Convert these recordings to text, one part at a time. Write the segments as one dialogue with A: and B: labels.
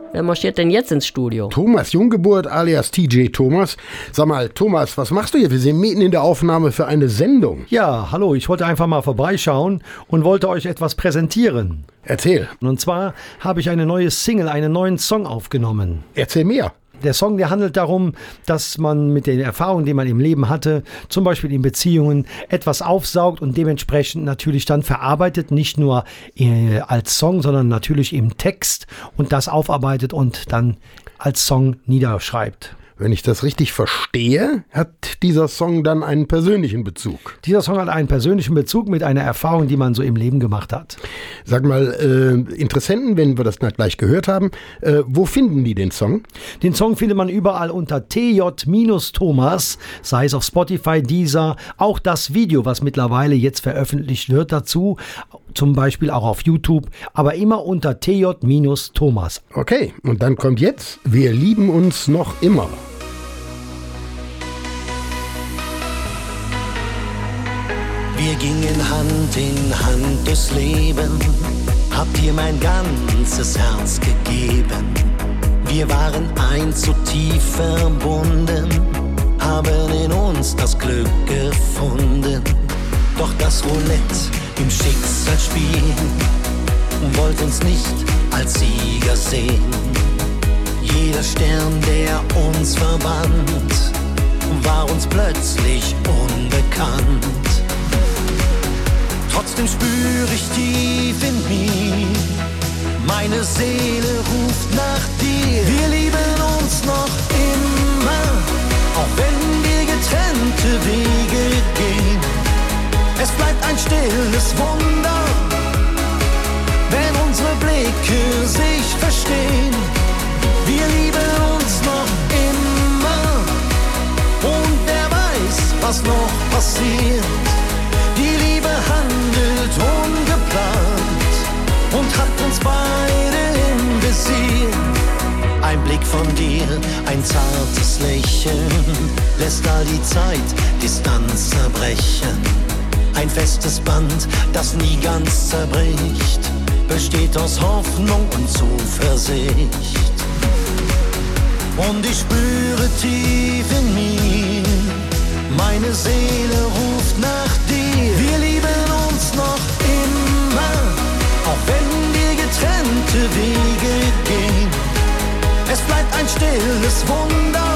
A: Wer marschiert denn jetzt ins Studio?
B: Thomas Junggeburt alias TJ Thomas. Sag mal, Thomas, was machst du hier? Wir sind mitten in der Aufnahme für eine Sendung.
C: Ja, hallo, ich wollte einfach mal vorbeischauen und wollte euch etwas präsentieren.
B: Erzähl.
C: Und zwar habe ich eine neue Single, einen neuen Song aufgenommen.
B: Erzähl mehr.
C: Der Song, der handelt darum, dass man mit den Erfahrungen, die man im Leben hatte, zum Beispiel in Beziehungen, etwas aufsaugt und dementsprechend natürlich dann verarbeitet, nicht nur als Song, sondern natürlich im Text und das aufarbeitet und dann als Song niederschreibt.
B: Wenn ich das richtig verstehe, hat dieser Song dann einen persönlichen Bezug.
C: Dieser Song hat einen persönlichen Bezug mit einer Erfahrung, die man so im Leben gemacht hat.
B: Sag mal, Interessenten, wenn wir das gleich gehört haben, wo finden die den Song?
C: Den Song findet man überall unter TJ-Thomas, sei es auf Spotify, Deezer, auch das Video, was mittlerweile jetzt veröffentlicht wird dazu, zum Beispiel auch auf YouTube, aber immer unter TJ-Thomas.
B: Okay, und dann kommt jetzt Wir lieben uns noch immer.
D: Wir gingen Hand in Hand durchs Leben, hab dir mein ganzes Herz gegeben. Wir waren eins so tief verbunden, haben in uns das Glück gefunden. Doch das Roulette im Schicksalsspiel wollte uns nicht als Sieger sehen. Jeder Stern, der uns verband, war uns plötzlich unbekannt. Trotzdem spür ich tief in mir, meine Seele ruft nach dir. Wir lieben uns noch immer, auch wenn wir getrennte Wege gehen. Es bleibt ein stilles Wunder, wenn unsere Blicke sich verstehen. Wir lieben uns noch immer und wer weiß, was noch passiert. Die Liebe handelt ungeplant und hat uns beide im Visier. Ein Blick von dir, ein zartes Lächeln, lässt all die Zeit Distanz zerbrechen. Ein festes Band, das nie ganz zerbricht, besteht aus Hoffnung und Zuversicht. Und ich spüre tief in mir, meine Seele ruft nach dir. Wir lieben uns noch immer, auch wenn wir getrennte Wege gehen. Es bleibt ein stilles Wunder,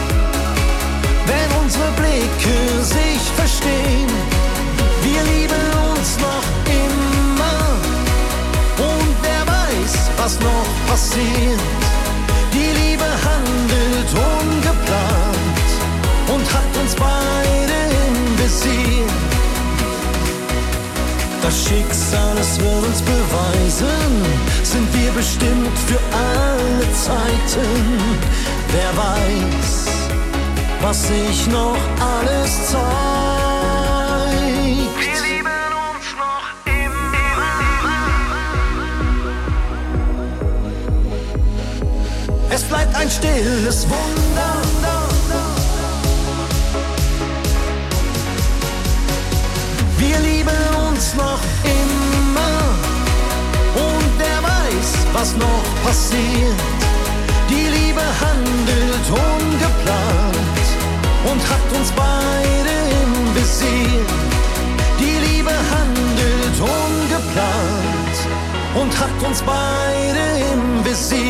D: wenn unsere Blicke sich verstehen. Wir lieben uns noch immer und wer weiß, was noch passiert. Die Liebe handelt ungeplant und hat uns beide im Visier. Das Schicksal, es wird uns beweisen, sind wir bestimmt für alle Zeiten. Wer weiß, was sich noch alles zeigt. Wir lieben uns noch immer. Es bleibt ein stilles Wunder. Wir lieben uns noch immer und wer weiß, was noch passiert. Die Liebe handelt ungeplant und hat uns beide im Visier. Die Liebe handelt ungeplant und hat uns beide im Visier.